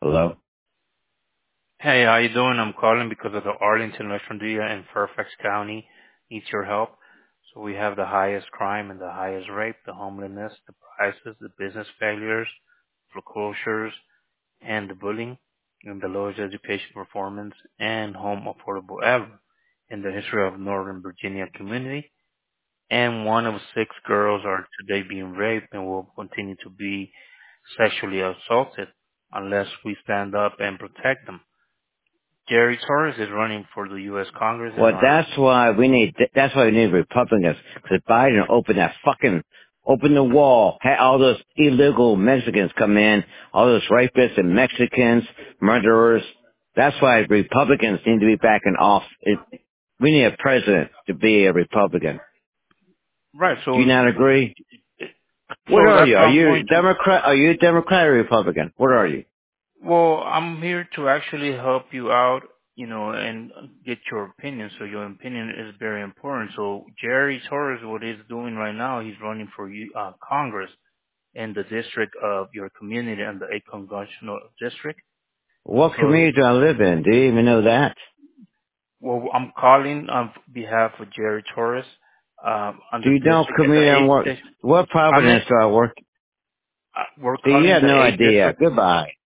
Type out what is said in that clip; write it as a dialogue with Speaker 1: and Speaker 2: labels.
Speaker 1: Hello?
Speaker 2: Hey, how you doing? I'm calling because of the Arlington Restaurant in Fairfax County needs your help. So we have the highest crime and the highest rape, the homelessness, the prices, the business failures, foreclosures, and the bullying, and the lowest education performance and home affordable ever in the history of Northern Virginia community. And one of six girls are today being raped and will continue to be sexually assaulted unless we stand up and protect them. Jerry Torres is running for the U.S. Congress in
Speaker 1: Well,
Speaker 2: our.
Speaker 1: that's why we need Republicans. Because Biden opened the wall, had all those illegal Mexicans come in, all those rapists and Mexicans, murderers. That's why Republicans need to be back in office. We need a president to be a Republican.
Speaker 2: Right.
Speaker 1: Do you
Speaker 2: So,
Speaker 1: not agree? What
Speaker 2: so
Speaker 1: are
Speaker 2: that's
Speaker 1: you?
Speaker 2: what
Speaker 1: Are
Speaker 2: I'm
Speaker 1: you
Speaker 2: going to.
Speaker 1: Democrat? Are you Democrat or Republican? What are you?
Speaker 2: Well, I'm here to actually help you out, and get your opinion. So your opinion is very important. So Jerry Torres, what he's doing right now, he's running for Congress in the district of your community and the 8th congressional district.
Speaker 1: What
Speaker 2: So,
Speaker 1: community do I live in? Do you even know that?
Speaker 2: well, I'm calling on behalf of Jerry Torres, on
Speaker 1: Do
Speaker 2: the
Speaker 1: you know
Speaker 2: district in the
Speaker 1: community I
Speaker 2: 8th
Speaker 1: work?
Speaker 2: district.
Speaker 1: What
Speaker 2: I'm in,
Speaker 1: Providence do I work?
Speaker 2: we're
Speaker 1: See, you
Speaker 2: calling
Speaker 1: have
Speaker 2: the
Speaker 1: no
Speaker 2: 8th
Speaker 1: idea.
Speaker 2: district.
Speaker 1: Goodbye.